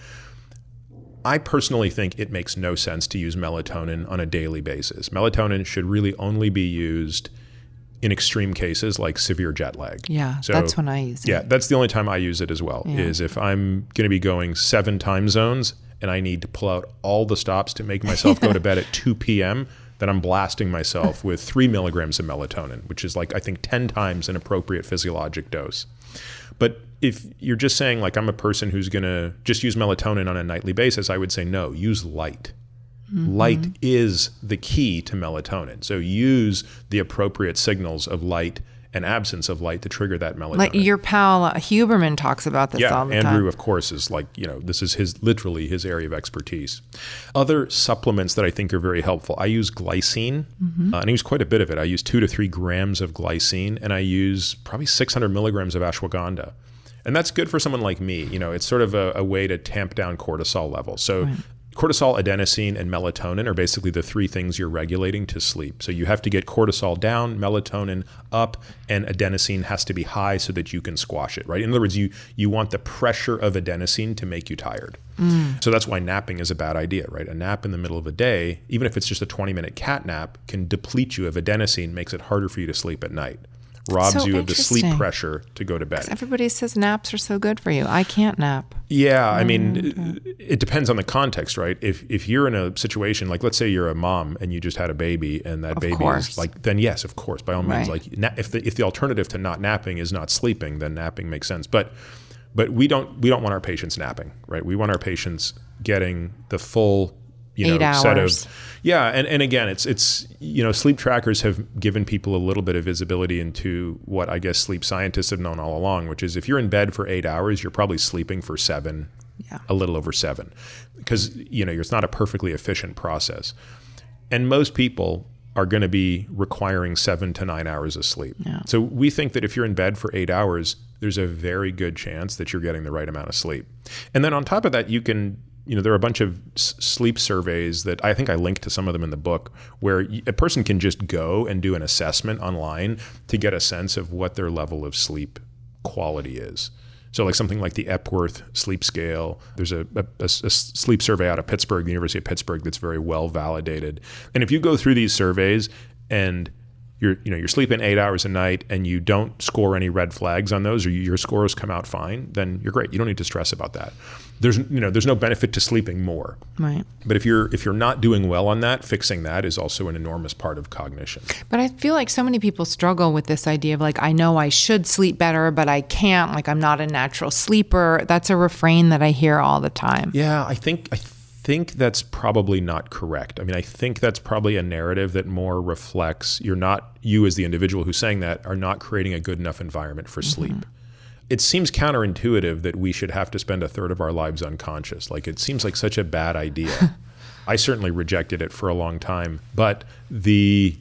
I personally think it makes no sense to use melatonin on a daily basis. Melatonin should really only be used in extreme cases like severe jet lag. Yeah, so, that's when I use it. Yeah, that's the only time I use it as well, yeah. is if I'm going to be going seven time zones and I need to pull out all the stops to make myself go to bed at two p.m., then I'm blasting myself with three milligrams of melatonin, which is like, I think, ten times an appropriate physiologic dose. But if you're just saying, like, I'm a person who's going to just use melatonin on a nightly basis, I would say, no, use light. Mm-hmm. Light is the key to melatonin. So use the appropriate signals of light and absence of light to trigger that melatonin. Like your pal uh, Huberman talks about this yeah, all the Andrew, time. Yeah, of course, is like, you know, this is his literally his area of expertise. Other supplements that I think are very helpful, I use glycine, mm-hmm. uh, and I use quite a bit of it. I use two to three grams of glycine, and I use probably six hundred milligrams of ashwagandha. And that's good for someone like me. You know, it's sort of a, a way to tamp down cortisol levels. So right. cortisol, adenosine, and melatonin are basically the three things you're regulating to sleep. So you have to get cortisol down, melatonin up, and adenosine has to be high so that you can squash it, right? In other words, you you want the pressure of adenosine to make you tired. Mm. So that's why napping is a bad idea, right? A nap in the middle of a day, even if it's just a twenty-minute cat nap, can deplete you of adenosine, makes it harder for you to sleep at night. Robs so you of the sleep pressure to go to bed. Everybody says naps are so good for you. I can't nap. Yeah, I mean, mm-hmm. it, it depends on the context, right? If if you're in a situation like, let's say you're a mom and you just had a baby, and that of baby course. is like, then yes, of course, by all means. Right. Like, na- if the if the alternative to not napping is not sleeping, then napping makes sense. But but we don't we don't want our patients napping, right? We want our patients getting the full. You know, Eight hours. set of, yeah, and, and again, it's it's you know, sleep trackers have given people a little bit of visibility into what I guess sleep scientists have known all along, which is if you're in bed for eight hours, you're probably sleeping for seven, yeah. a little over seven, because you know it's not a perfectly efficient process, and most people are going to be requiring seven to nine hours of sleep. Yeah. So we think that if you're in bed for eight hours, there's a very good chance that you're getting the right amount of sleep, and then on top of that, you can. You know, there are a bunch of s- sleep surveys that I think I linked to some of them in the book, where y- a person can just go and do an assessment online to get a sense of what their level of sleep quality is. So like something like the Epworth sleep scale, there's a, a, a, a sleep survey out of Pittsburgh, the University of Pittsburgh, that's very well validated. And if you go through these surveys and you're, you know, you're sleeping eight hours a night and you don't score any red flags on those, or you, your scores come out fine, then you're great. You don't need to stress about that. There's, you know, there's no benefit to sleeping more. Right. But if you're if you're not doing well on that, fixing that is also an enormous part of cognition. But I feel like so many people struggle with this idea of like, I know I should sleep better, but I can't. Like, I'm not a natural sleeper. That's a refrain that I hear all the time. Yeah, I think I think that's probably not correct. I mean, I think that's probably a narrative that more reflects you're not, you as the individual who's saying that, are not creating a good enough environment for sleep. Mm-hmm. It seems counterintuitive that we should have to spend a third of our lives unconscious. Like, it seems like such a bad idea. I certainly rejected it for a long time, but the,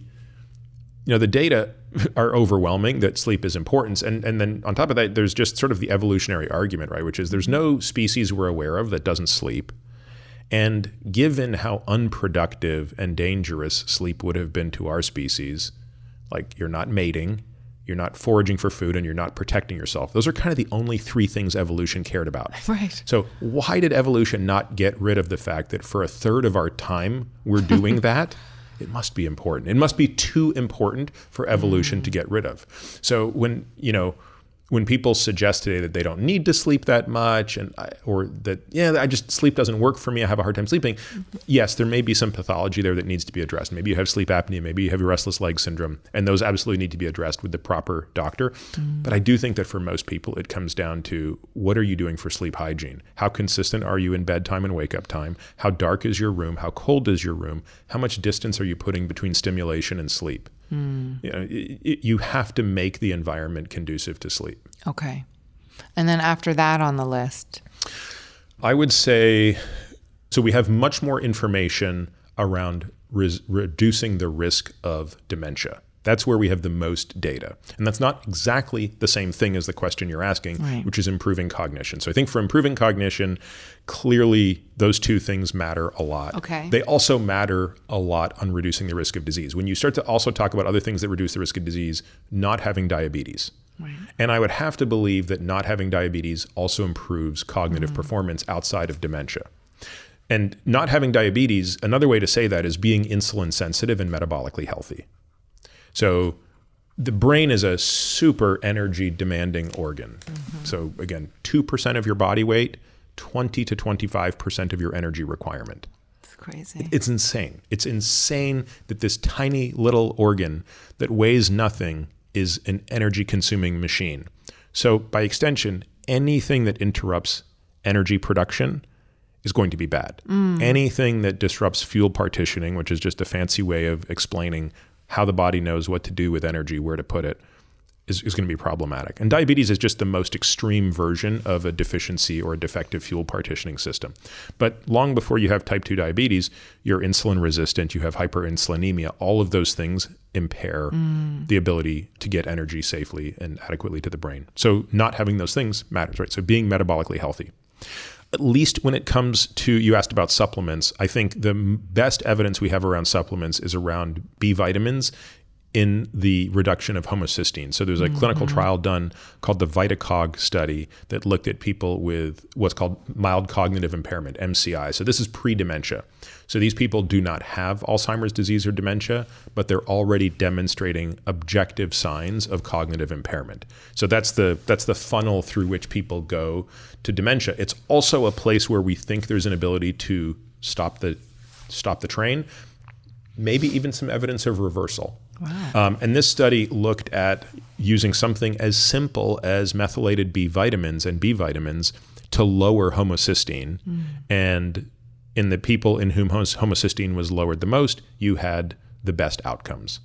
you know, the data are overwhelming that sleep is important. And, and then on top of that, there's just sort of the evolutionary argument, right? Which is there's no species we're aware of that doesn't sleep. And given how unproductive and dangerous sleep would have been to our species, like you're not mating, you're not foraging for food, and you're not protecting yourself. Those are kind of the only three things evolution cared about. Right. So why did evolution not get rid of the fact that for a third of our time we're doing that? It must be important. It must be too important for evolution mm. to get rid of. So when, you know, when people suggest today that they don't need to sleep that much, and I, or that, yeah, I just, sleep doesn't work for me, I have a hard time sleeping. Yes, there may be some pathology there that needs to be addressed. Maybe you have sleep apnea, maybe you have restless leg syndrome, and those absolutely need to be addressed with the proper doctor. Mm. But I do think that for most people, it comes down to, what are you doing for sleep hygiene? How consistent are you in bedtime and wake up time? How dark is your room? How cold is your room? How much distance are you putting between stimulation and sleep? Mm. You know, it, it, you have to make the environment conducive to sleep. Okay. And then after that on the list? I would say, so we have much more information around res- reducing the risk of dementia. That's where we have the most data. And that's not exactly the same thing as the question you're asking, right, which is improving cognition. So I think for improving cognition, clearly those two things matter a lot. Okay. They also matter a lot on reducing the risk of disease. When you start to also talk about other things that reduce the risk of disease, not having diabetes. Right. And I would have to believe that not having diabetes also improves cognitive mm. performance outside of dementia. And not having diabetes, another way to say that is being insulin sensitive and metabolically healthy. So the brain is a super energy demanding organ. Mm-hmm. So again, two percent of your body weight, twenty to twenty-five percent of your energy requirement. It's crazy. It's insane. It's insane that this tiny little organ that weighs nothing is an energy consuming machine. So by extension, anything that interrupts energy production is going to be bad. Mm. Anything that disrupts fuel partitioning, which is just a fancy way of explaining how the body knows what to do with energy, where to put it, is, is going to be problematic. And diabetes is just the most extreme version of a deficiency or a defective fuel partitioning system. But long before you have type two diabetes, you're insulin resistant, you have hyperinsulinemia. All of those things impair mm. the ability to get energy safely and adequately to the brain. So not having those things matters, right? So being metabolically healthy. At least when it comes to, you asked about supplements, I think the best evidence we have around supplements is around B vitamins in the reduction of homocysteine. So there's a mm-hmm. clinical trial done called the VitaCog study that looked at people with what's called mild cognitive impairment, M C I. So this is pre-dementia. So these people do not have Alzheimer's disease or dementia, but they're already demonstrating objective signs of cognitive impairment. So that's the that's the funnel through which people go to dementia. It's also a place where we think there's an ability to stop the stop the train, maybe even some evidence of reversal. Wow. Um, and this study looked at using something as simple as methylated B vitamins and B vitamins to lower homocysteine. Mm. And in the people in whom homocysteine was lowered the most, you had the best outcomes.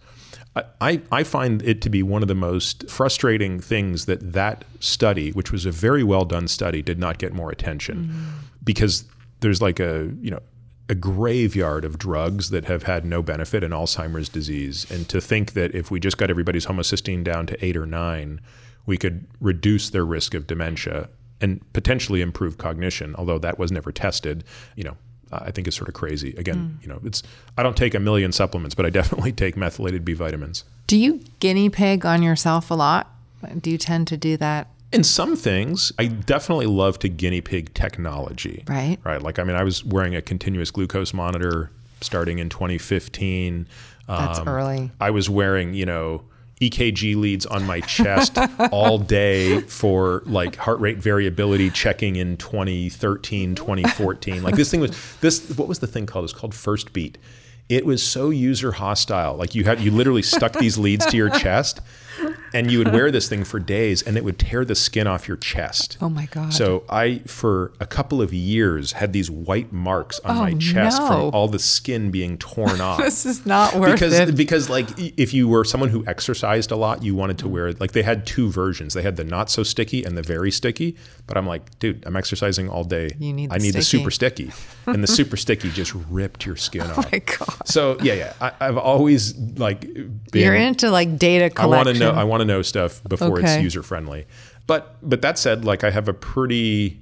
I, I find it to be one of the most frustrating things that that study, which was a very well done study, did not get more attention. Mm. Because there's like a, you know, a graveyard of drugs that have had no benefit in Alzheimer's disease. And to think that if we just got everybody's homocysteine down to eight or nine, we could reduce their risk of dementia and potentially improve cognition, although that was never tested, you know, I think is sort of crazy. Again, mm. you know, it's, I don't take a million supplements, but I definitely take methylated B vitamins. Do you guinea pig on yourself a lot? Do you tend to do that? In some things, I definitely love to guinea pig technology. Right. Right. Like, I mean, I was wearing a continuous glucose monitor starting in twenty fifteen. That's um, early. I was wearing, you know, E K G leads on my chest all day for like heart rate variability checking in twenty thirteen, twenty fourteen. Like this thing was, this, what was the thing called? It was called First Beat. It was so user hostile. Like you had, you literally stuck these leads to your chest and you would wear this thing for days and it would tear the skin off your chest. Oh my God. So I, for a couple of years, had these white marks on oh, my chest no. from all the skin being torn off. This is not worth because, it. Because like if you were someone who exercised a lot, you wanted to wear, like they had two versions. They had the not so sticky and the very sticky. But I'm like, dude, I'm exercising all day. You need the I need sticky. the super sticky. And the super sticky just ripped your skin oh off. Oh my God. So yeah, yeah. I, I've always like been, You're into like data collection. I want to know I want to know stuff before okay. it's user friendly. But but that said, like I have a pretty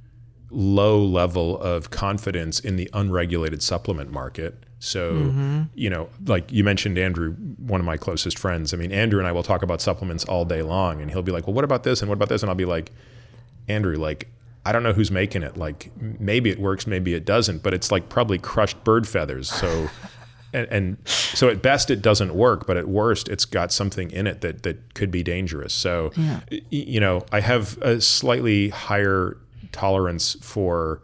low level of confidence in the unregulated supplement market. So, mm-hmm. you know, like you mentioned Andrew, one of my closest friends. I mean, Andrew and I will talk about supplements all day long and he'll be like, well, what about this? And what about this? And I'll be like, Andrew, like, I don't know who's making it. Like maybe it works, maybe it doesn't, but it's like probably crushed bird feathers. So And, and so at best it doesn't work, but at worst it's got something in it that that could be dangerous. So, Yeah. y- you know, I have a slightly higher tolerance for,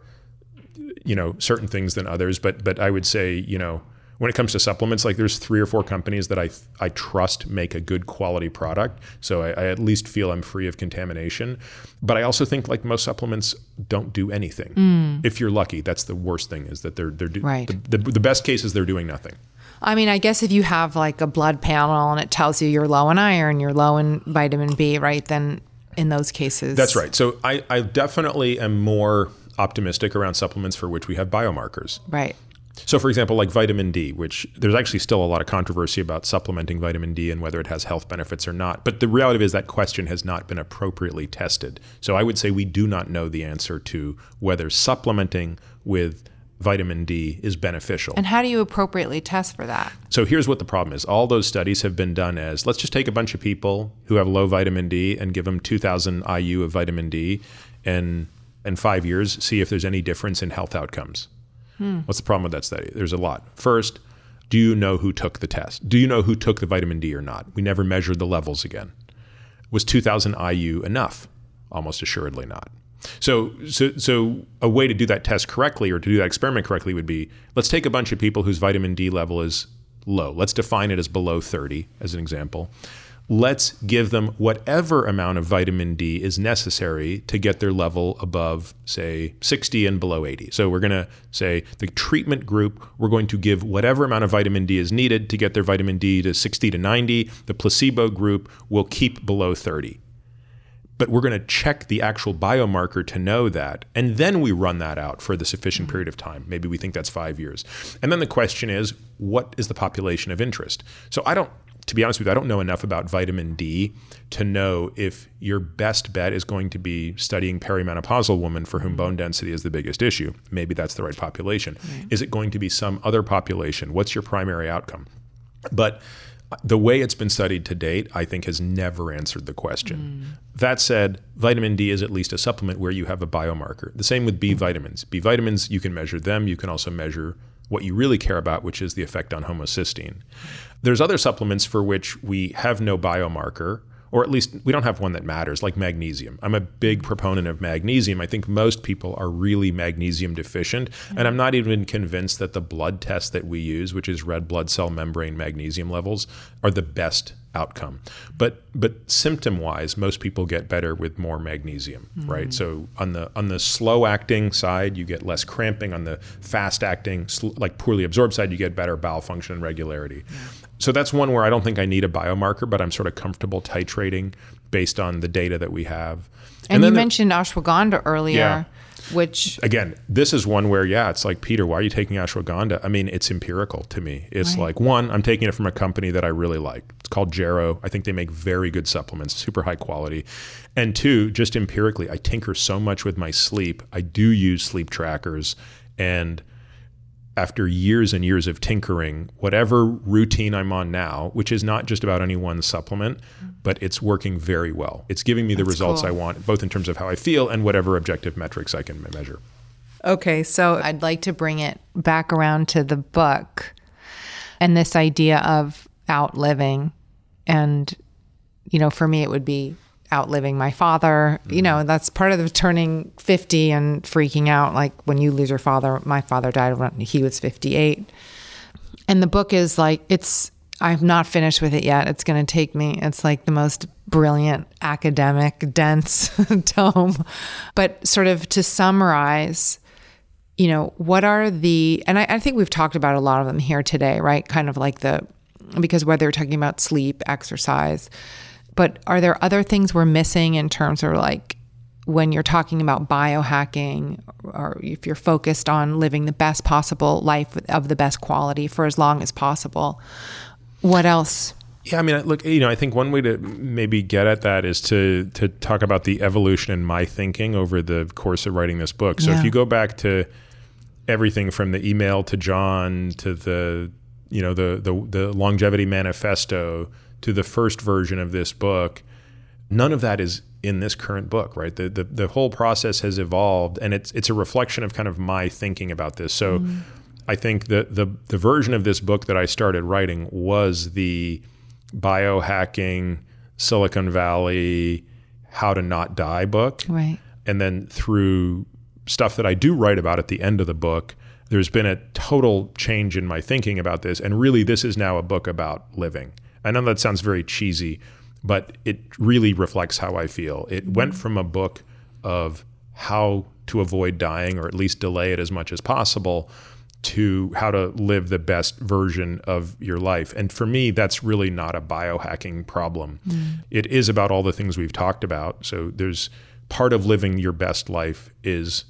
you know, certain things than others, but but I would say, you know, when it comes to supplements, like there's three or four companies that I I trust make a good quality product. So I, I at least feel I'm free of contamination. But I also think like most supplements don't do anything. Mm. If you're lucky, that's the worst thing is that they're they're do, Right. the, the the best case is they're doing nothing. I mean, I guess if you have like a blood panel and it tells you you're low in iron, you're low in vitamin B, right? Then in those cases. That's right. So I, I definitely am more optimistic around supplements for which we have biomarkers. Right. So for example, like vitamin D, which there's actually still a lot of controversy about supplementing vitamin D and whether it has health benefits or not. But the reality is that question has not been appropriately tested. So I would say we do not know the answer to whether supplementing with vitamin D is beneficial. And how do you appropriately test for that? So here's what the problem is. All those studies have been done as, let's just take a bunch of people who have low vitamin D and give them two thousand I U of vitamin D and in five years, see if there's any difference in health outcomes. Hmm. What's the problem with that study? There's a lot. First, do you know who took the test? Do you know who took the vitamin D or not? We never measured the levels again. Was two thousand I U enough? Almost assuredly not. So, so, so a way to do that test correctly or to do that experiment correctly would be, let's take a bunch of people whose vitamin D level is low. Let's define it as below thirty as an example. Let's give them whatever amount of vitamin D is necessary to get their level above, say, sixty and below eighty. So we're going to say the treatment group, we're going to give whatever amount of vitamin D is needed to get their vitamin D to sixty to ninety. The placebo group will keep below thirty. But we're going to check the actual biomarker to know that. And then we run that out for the sufficient period of time. Maybe we think that's five years. And then the question is, what is the population of interest? So I don't, to be honest with you, I don't know enough about vitamin D to know if your best bet is going to be studying perimenopausal women for whom bone density is the biggest issue. Maybe that's the right population. Right. Is it going to be some other population? What's your primary outcome? But the way it's been studied to date, I think, has never answered the question. Mm. That said, vitamin D is at least a supplement where you have a biomarker. The same with B vitamins. B vitamins, you can measure them. You can also measure what you really care about, which is the effect on homocysteine. There's other supplements for which we have no biomarker, or at least we don't have one that matters, like magnesium. I'm a big proponent of magnesium. I think most people are really magnesium deficient, mm-hmm. and I'm not even convinced that the blood test that we use, which is red blood cell membrane magnesium levels, are the best outcome. But but symptom-wise, most people get better with more magnesium, mm-hmm. right? So on the on the slow-acting side, you get less cramping. On the fast-acting, sl- like poorly absorbed side, you get better bowel function and regularity. Yeah. So that's one where I don't think I need a biomarker, but I'm sort of comfortable titrating based on the data that we have. And, and you mentioned ashwagandha earlier, yeah. which... Again, this is one where, yeah, it's like, Peter, why are you taking ashwagandha? I mean, it's empirical to me. It's right. like, one, I'm taking it from a company that I really like. It's called Jarrow. I think they make very good supplements, super high quality. And two, just empirically, I tinker so much with my sleep. I do use sleep trackers, and after years and years of tinkering, whatever routine I'm on now, which is not just about any one supplement, but it's working very well. It's giving me the That's results cool. I want, both in terms of how I feel and whatever objective metrics I can measure. Okay, so I'd like to bring it back around to the book and this idea of outliving. And, you know, for me, it would be outliving my father. Mm-hmm. You know, that's part of the turning fifty and freaking out. Like when you lose your father, my father died when he was fifty-eight. And the book is like, it's, I'm not finished with it yet. It's going to take me, it's like the most brilliant, academic, dense tome. But sort of to summarize, you know, what are the, and I, I think we've talked about a lot of them here today, right? Kind of like the, because whether you're talking about sleep, exercise, but are there other things we're missing in terms of like when you're talking about biohacking, or if you're focused on living the best possible life of the best quality for as long as possible? What else? Yeah, I mean, look, you know, I think one way to maybe get at that is to to talk about the evolution in my thinking over the course of writing this book. So yeah. if you go back to everything from the email to John to the, you know, the the, the longevity manifesto to the first version of this book, none of that is in this current book, right? The the, the whole process has evolved, and it's it's a reflection of kind of my thinking about this. So mm. I think that the the version of this book that I started writing was the biohacking, Silicon Valley, how to not die book. Right. And then through stuff that I do write about at the end of the book, there's been a total change in my thinking about this. And really, this is now a book about living. I know that sounds very cheesy, but it really reflects how I feel. It mm-hmm. went from a book of how to avoid dying, or at least delay it as much as possible, to how to live the best version of your life. And for me, that's really not a biohacking problem. Mm. It is about all the things we've talked about. So there's part of living your best life is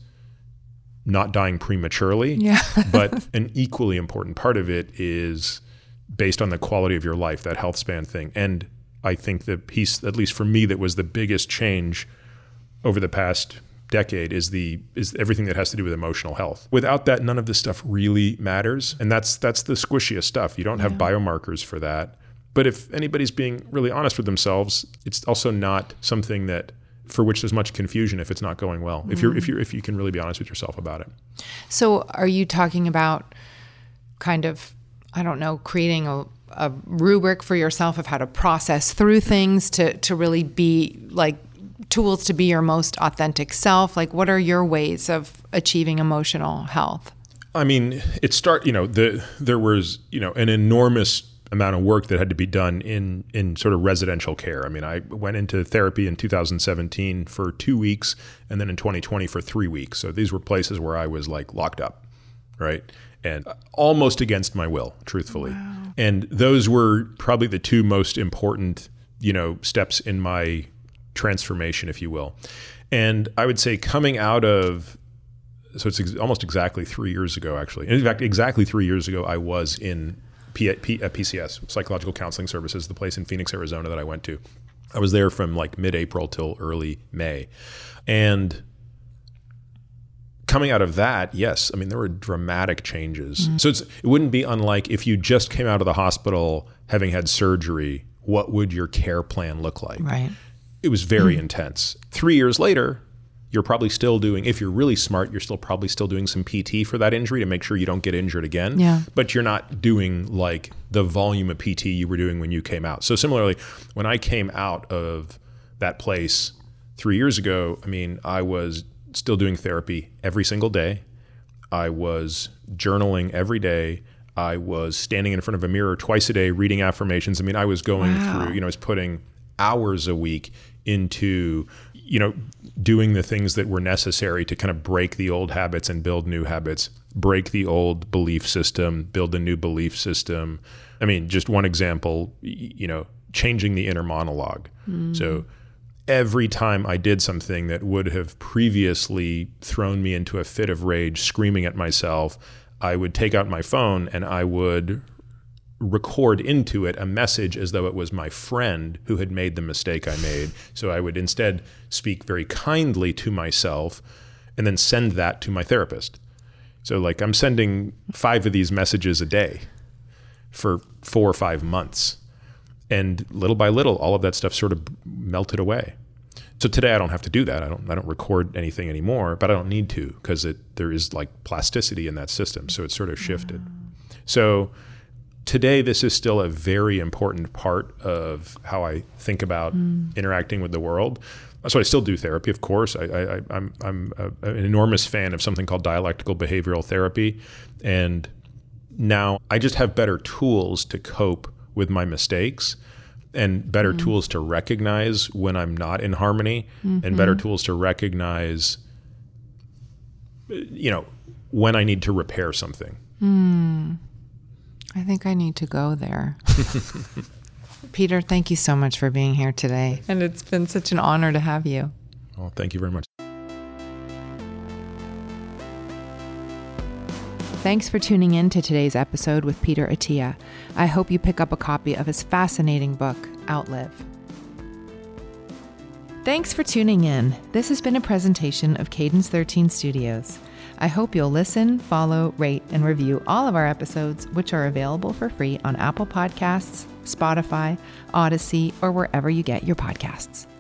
not dying prematurely, yeah. but an equally important part of it is based on the quality of your life, that health span thing. And I think the piece, at least for me, that was the biggest change over the past decade is the is everything that has to do with emotional health. Without that, none of this stuff really matters. And that's that's the squishiest stuff. You don't have yeah. biomarkers for that. But if anybody's being really honest with themselves, it's also not something that for which there's much confusion if it's not going well. Mm. If you're if you're if you can really be honest with yourself about it. So are you talking about kind of, I don't know, creating a a rubric for yourself of how to process through things to to really be like tools to be your most authentic self? Like, what are your ways of achieving emotional health? I mean, it start, you know, the, there was, you know, an enormous amount of work that had to be done in, in sort of residential care. I mean, I went into therapy in two thousand seventeen for two weeks and then in twenty twenty for three weeks. So these were places where I was like locked up, right? And almost against my will, truthfully. Wow. And those were probably the two most important, you know, steps in my transformation, if you will. And I would say coming out of, so it's ex- almost exactly three years ago, actually. In fact, exactly three years ago, I was in P- P- uh, P C S, Psychological Counseling Services, the place in Phoenix, Arizona that I went to. I was there from like mid-April till early May. And coming out of that, yes, I mean, there were dramatic changes. Mm. So it's, it wouldn't be unlike if you just came out of the hospital having had surgery, what would your care plan look like? Right. It was very mm. intense. Three years later, you're probably still doing, if you're really smart, you're still probably still doing some P T for that injury to make sure you don't get injured again. Yeah. But you're not doing like the volume of P T you were doing when you came out. So similarly, when I came out of that place three years ago, I mean, I was still doing therapy every single day. I was journaling every day. I was standing in front of a mirror twice a day, reading affirmations. I mean, I was going wow. through, you know, I was putting hours a week into, you know, doing the things that were necessary to kind of break the old habits and build new habits, break the old belief system, build a new belief system. I mean, just one example, you know, changing the inner monologue. Mm. So every time I did something that would have previously thrown me into a fit of rage, screaming at myself, I would take out my phone and I would record into it a message as though it was my friend who had made the mistake I made. So I would instead speak very kindly to myself and then send that to my therapist. So like I'm sending five of these messages a day for four or five months. And little by little, all of that stuff sort of melted away. So today I don't have to do that. I don't I don't record anything anymore, but I don't need to because it there is like plasticity in that system. So it's sort of shifted. Wow. So today, this is still a very important part of how I think about mm. interacting with the world. So I still do therapy, of course. I, I, I'm, I'm a, an enormous fan of something called dialectical behavioral therapy. And now I just have better tools to cope with my mistakes and better mm. tools to recognize when I'm not in harmony mm-hmm. and better tools to recognize, you know, when I need to repair something. Mm. I think I need to go there. Peter, thank you so much for being here today. And it's been such an honor to have you. Well, thank you very much. Thanks for tuning in to today's episode with Peter Attia. I hope you pick up a copy of his fascinating book, Outlive. Thanks for tuning in. This has been a presentation of Cadence thirteen Studios. I hope you'll listen, follow, rate, and review all of our episodes, which are available for free on Apple Podcasts, Spotify, Odyssey, or wherever you get your podcasts.